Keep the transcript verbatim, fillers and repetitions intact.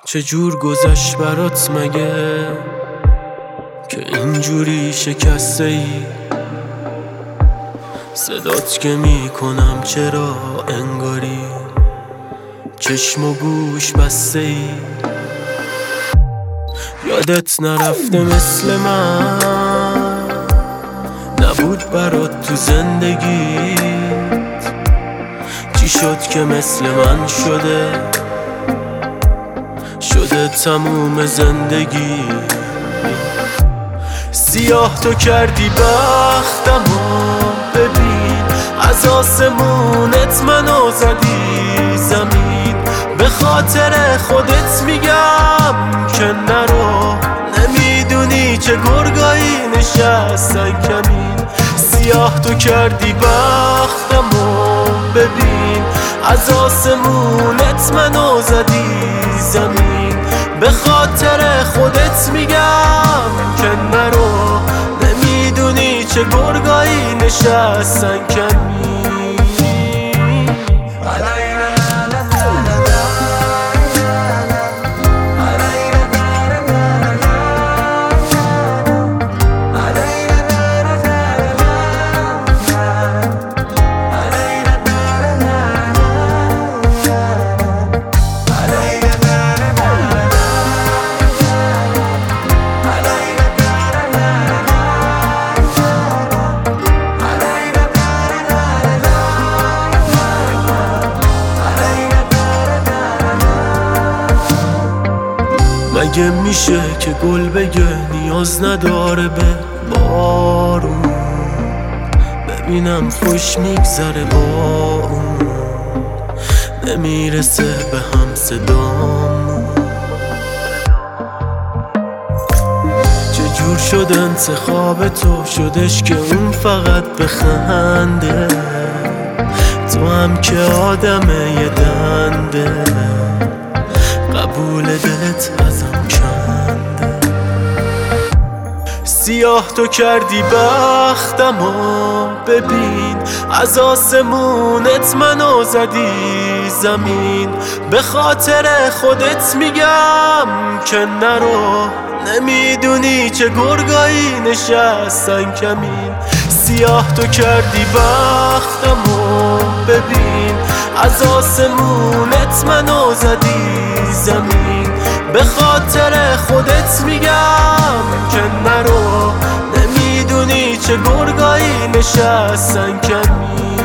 چجور گذشت برات مگه که اینجوری شکسته ای؟ صدات که میکنم چرا انگاری چشم و گوش بسته ای؟ یادت نرفته مثل من نبود برات تو زندگیت؟ چی شد که مثل من شده شده تموم زندگی؟ سیاه تو کردی بختمو، ببین از آسمونت منو زدی زمین. به خاطر خودت میگم که نرو، نمیدونی چه گرگایی نشستن کمین. سیاه تو کردی بختمو، ببین از آسمونت منو زدی زمین. به خاطر خودت میگم که نرو، نمیدونی چه گرگایی نشستن کمین. مگه میشه که گل بگه نیاز نداره به بارون؟ ببینم خوش میگذره با اون، نمیرسه به هم صدامون. چجور شد انتخاب تو شدش که اون فقط بخنده؟ تو هم که آدمه یه دنده، قبول دلت ازم چنده. سیاه تو کردی بختمو، ببین از آسمونت منو زدی زمین. به خاطر خودت میگم که نرو، نمیدونی چه گرگایی نشستن کمین. سیاه تو کردی بختمو، ببین از آسمونت منو زدی زمین. به خاطر خودت میگم که نرو، نمیدونی چه گرگایی نشستن کمین.